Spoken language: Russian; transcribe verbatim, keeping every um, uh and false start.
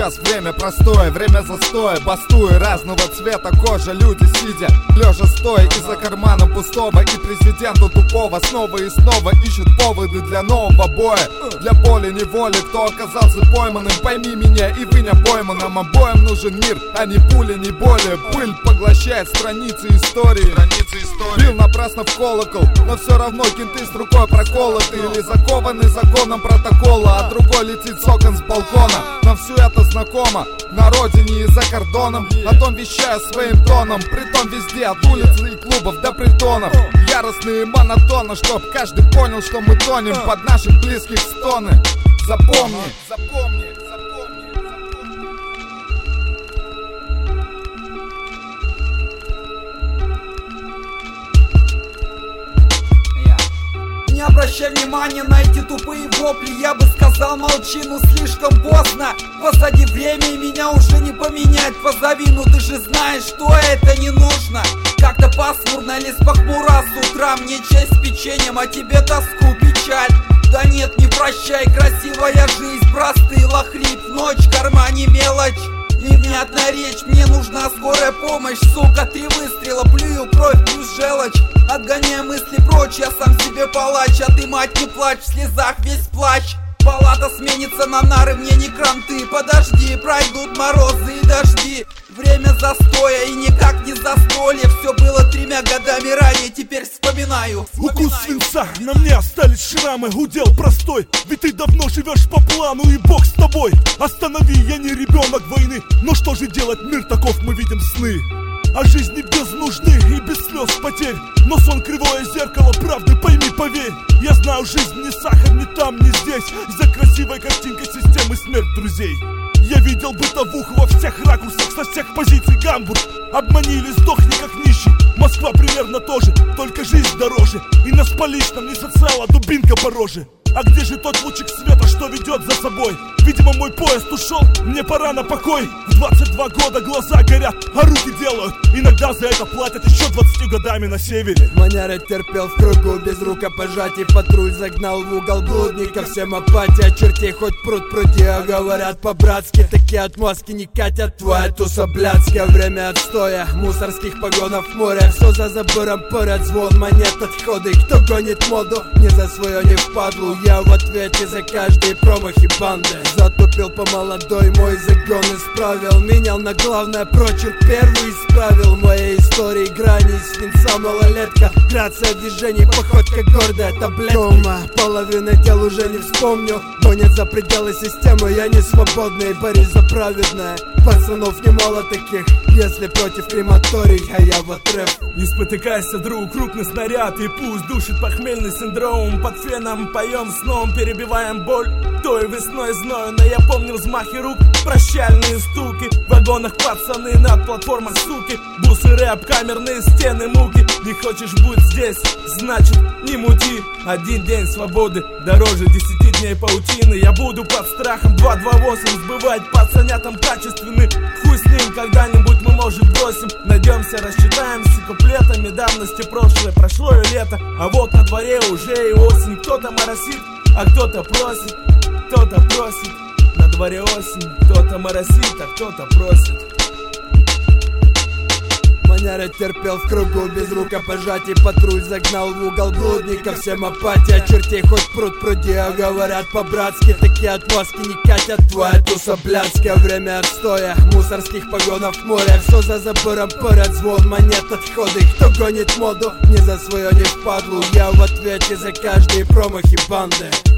сейчас время простое, время застоя. Бастуя разного цвета кожа, люди сидя, лежа стоя из-за кармана пустого. И президенту тупого снова и снова ищут поводы для нового боя. Для боли, неволи, кто оказался пойманным, пойми меня и вы не пойман. Нам обоим нужен мир, а не пули, не боли. Пыль поглощает страницы истории. Страницы истории. Бил напрасно в колокол, но все равно кенты с рукой проколоты. Или закованы законом протокола, а другой летит с окон с балкона. Нам все это знакомо, на родине и за кордоном. О том вещаю своим тоном, притом везде, от улиц и клубов до притонов. Яростные и монотонно, чтоб каждый понял, что мы тонем под наших близких стоны. Запомни, запомни, запомни. Не обращай внимания на эти тупые вопли. Я бы сказал, молчи, ну слишком поздно. Позади время и меня уже не поменять. Позови, ну ты же знаешь, что это не нужно. Как-то пасмурно, лес похмуро с утра. Мне чай с печеньем, а тебе тоску, печаль. Да нет, не прощай, красивая жизнь. Простый лохрип, в ночь в кармане мелочь. Невнятная речь, мне нужна скорая помощь. Сука, три выстрела, плюю кровь плюс желчь. Отгоняя мысли прочь, я сам себе палач. А ты, мать, не плачь, в слезах весь плач. Палата сменится на нары, мне не кранты. Подожди, пройдут морозы и дожди. Время застоя и никак не застолье. Все было тремя годами ранее, теперь вспоминаю, вспоминаю. Укус свинца, на мне остались шрамы. Удел простой, ведь ты давно живешь по плану, и Бог с тобой. Останови, я не ребенок войны. Но что же делать, мир таков, мы видим сны. А жизни без нужды и без слез потерь. Но сон кривое зеркало правды, пойми, поверь. Я знаю, жизнь не сахар, ни там, ни здесь. За красивой картинкой системы смерть друзей. Я видел бытовуху во всех ракурсах, со всех позиций. Гамбург обманили, сдохни как нищий. Москва примерно тоже, только жизнь дороже. И на споличном не социала, дубинка по роже. А где же тот лучик света, что ведет за собой? Видимо, мой поезд ушел, мне пора на покой. В двадцать два года глаза горят, а руки делают. Иногда за это платят еще двадцатью годами на севере. Маняра терпел в кругу, без рукопожатий. Патруль загнал в угол блудников. Всем апатия, чертей хоть пруд пруди. А говорят по-братски, такие отмазки не катят. Твоя туса блядская, время отстоя. Мусорских погонов море, все за забором поряд. Звон монет, отходы, кто гонит моду. Не за свое, не впадлу. Я в ответе за каждые промахи банды. Затупил по молодой, мой загон исправил. Менял на главное, прочерк первый исправил. В моей истории грани свинца, малолетка. Грация движений, походка гордая, таблетка. Дома половины дел уже не вспомню. Гонят за пределы системы, я не свободный. Борюсь за праведное, пацанов немало таких. Если против крематорий, а я в отрыв. Не спотыкайся, друг, крупный снаряд. И пусть душит похмельный синдром. Под феном поем сном, перебиваем боль. Той весной зною, но я помню взмахи рук. Прощальные стуки, в вагонах пацаны, над платформой суки. Бусы, рэп, камерные стены, муки. Не хочешь быть здесь, значит не мути. Один день свободы дороже десяти дней паутины. Я буду под страхом два два восемь сбывать пацанятам качественный. Хуй с ним, когда-нибудь мы, может, бросим. Найдемся, рассчитаемся куплетами давности прошлое. Прошло и лето, а вот на дворе уже и осень. Кто-то моросит, а кто-то просит, кто-то просит. На дворе осень, кто-то моросит, а кто-то просит. Маняра терпел в кругу, без рукопожатий. Патруль загнал в угол блудников. Всем апатия, чертей хоть пруд пруди. А говорят по-братски, такие отмазки не катят. Твоя туса блядская, время отстоя. Мусорских погонов море, все за забором поряд. Звон монет, отходы, кто гонит моду. Не за свое, не впадлу. Я в ответе за каждые промахи банды.